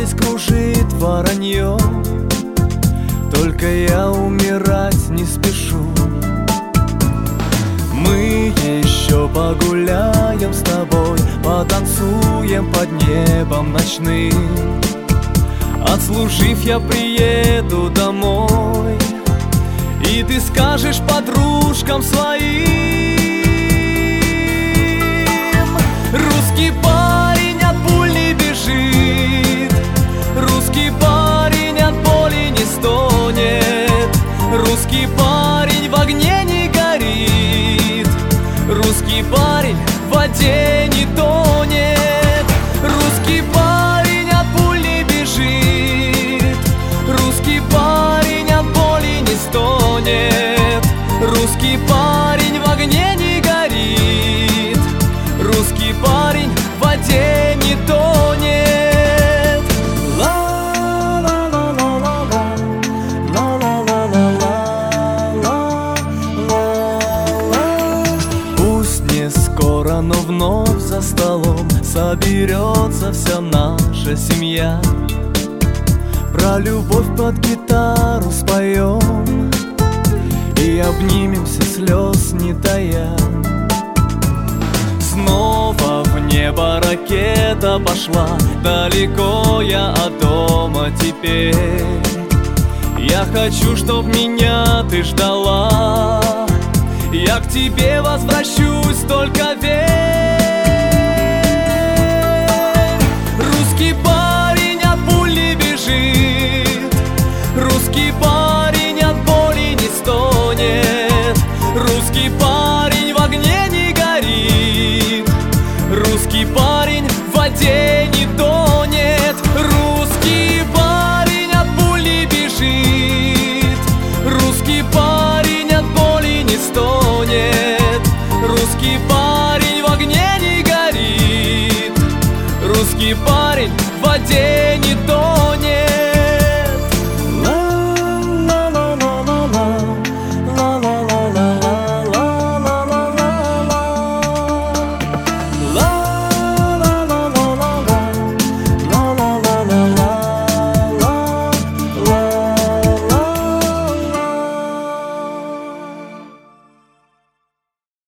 совесть кружит воронье, только я умирать не спешу. Мы еще погуляем с тобой, потанцуем под небом ночным. Отслужив, я приеду домой, и ты скажешь подружкам своим: русский парень от пуль не бежит, русский парень от боли не стонет, русский парень в огне не горит, русский парень в воде не тонет, русский парень от пуль не бежит, русский парень от боли не стонет, русский парень в огне не горит, русский парень в воде не тонет. Пусть не скоро, но вновь за столом соберется вся наша семья. Про любовь под гитару споем и обнимемся, слез не тая. Снова в небо ракета пошла, далеко я от дома теперь. Я хочу, чтоб меня ты ждала, я к тебе возвращусь, только верь.